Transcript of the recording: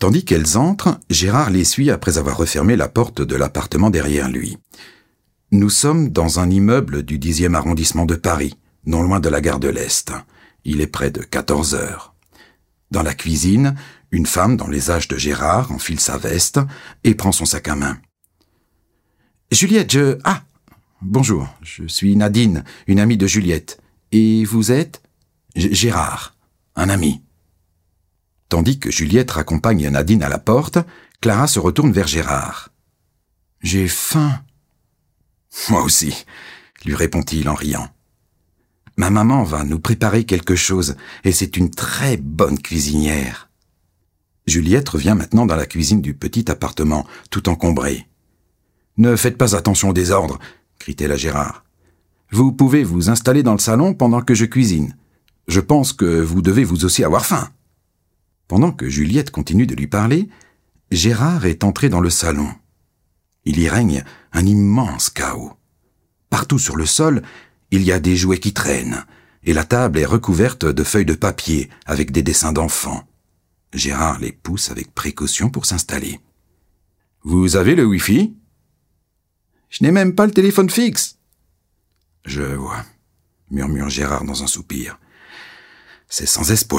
Tandis qu'elles entrent, Gérard les suit après avoir refermé la porte de l'appartement derrière lui. Nous sommes dans un immeuble du 10e arrondissement de Paris, non loin de la gare de l'Est. Il est près de 14 heures. Dans la cuisine, une femme dans les âges de Gérard enfile sa veste et prend son sac à main. « Juliette, bonjour, je suis Nadine, une amie de Juliette. Et vous êtes ?»« Gérard, un ami. » Tandis que Juliette raccompagne Nadine à la porte, Clara se retourne vers Gérard. « J'ai faim. »« Moi aussi, » lui répond-il en riant. « Ma maman va nous préparer quelque chose, et c'est une très bonne cuisinière. » Juliette revient maintenant dans la cuisine du petit appartement, tout encombré. « Ne faites pas attention au désordre, » crie-t-elle à Gérard. « Vous pouvez vous installer dans le salon pendant que je cuisine. Je pense que vous devez vous aussi avoir faim. » Pendant que Juliette continue de lui parler, Gérard est entré dans le salon. Il y règne un immense chaos. Partout sur le sol, il y a des jouets qui traînent, et la table est recouverte de feuilles de papier avec des dessins d'enfants. Gérard les pousse avec précaution pour s'installer. « Vous avez le Wi-Fi ?»« Je n'ai même pas le téléphone fixe. »« Je vois, » murmure Gérard dans un soupir. « C'est sans espoir. »